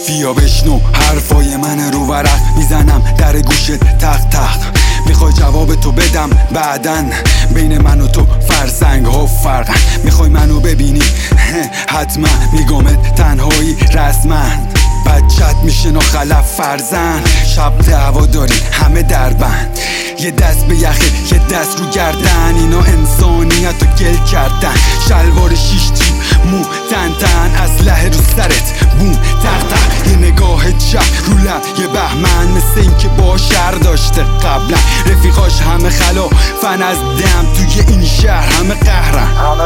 بیا بشنو حرفای من رو ورق میزنم در گوشت تق تق. میخوای جواب تو بدم بعدن، بین من و تو فرسنگ ها فرقن. میخوای منو ببینی حتما میگمت تنهایی رسمن. بچت میشه ناخلف فرزن، شب دعوا داری همه دربند. یه دست به یخه یه دست رو گردن، اینا انسانیت رو گل کردن. شلوار شیش جیب مو تن تن، اسلحه رو سرت بوم تق تق. یه نگاه چپ رو لب یه بهمن، مثل این که با شر داشته قبلا. رفیقاش همه خلا فن از دم، توی این شهر همه قهرن.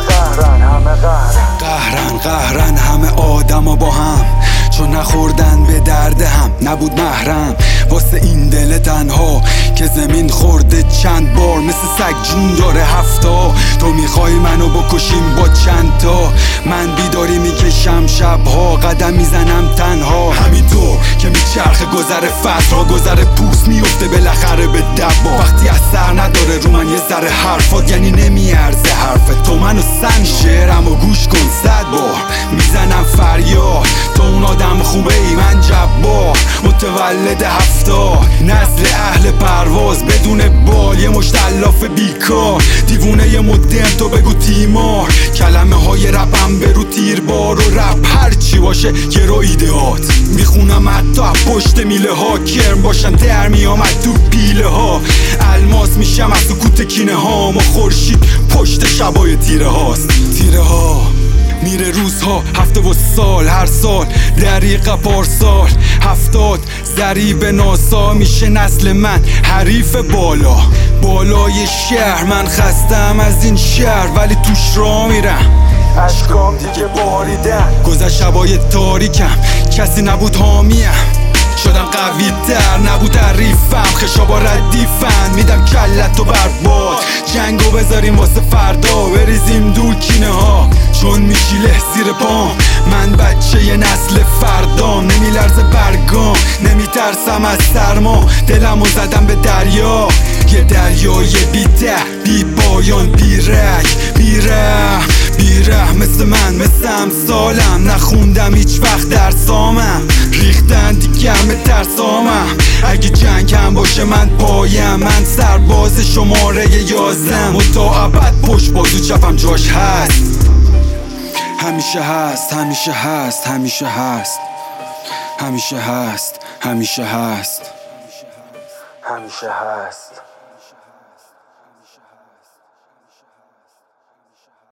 قهرن همه آدما با هم، چون نخوردن به درد هم. نبود محرم واسه این دل تنها که زمین خورده چند بار، مثل سگ جون داره هفتا. تو میخوای منو بکشیم با چند تا، من بیداری میکشم شبها، قدم میزنم تنها. همینطور که میچرخه گذر فصل ها، گذر پوست میفته بالاخره به دبا. وقتی اثر نداره رو من یه ذره حرفات، یعنی نمیارزه حرفت. تو منو سن شعرم و گوش کن 100 بار میزنم فریاد. تو اون آدم خوبه ای من جبار، متولد 70 نسل اهل پرواز بدون بال. یه مشت الاف بیکار دیوونه یه مدرن، تو بگو تیمار. کلمه های رپم برو تیربار، و رپ هرچی باشه یه رو ایدئات. میخونم حتی پشت میله ها، کرم باشن در میامد تو پیله ها. الماس میشم از سکوت کینه ها، ما خورشید پشت شبای تیره هاست. تیره ها میره روزها هفته و سال، هر سال دریقه پارسال 70 ضریب ناسا. میشه نسل من حریف بالا بالای شهر. من خستم از این شهر ولی توش را میرم، اشکام دیگه باریدن. گذشت شبای تاریکم کسی نبود حامیم، شدم قوی تر نبود تعریفم. خشابا ردیفن میدم کلتو برباد، جنگو بذاریم واسه فردا، بریزیم دور کینه ها چون میشیله زیر پام. من بچه ی نسل فردام، نمیلرزه برگام، نمیترسم از سرما. دلمو زدم به دریا، یه دریای بی ته بی پایان، بی رگ بی رحم بی رحم. مثل من مثل امثالم نخوندم هیچ وقت درسامم، ریختن دیگه همه ترسامم. اگه جنگ هم باشه من پایم، من سرباز شماره 11 متعبد پشت بازو چپم جاش هست. همیشه هست همیشه هست همیشه هست همیشه هست همیشه هست همیشه هست.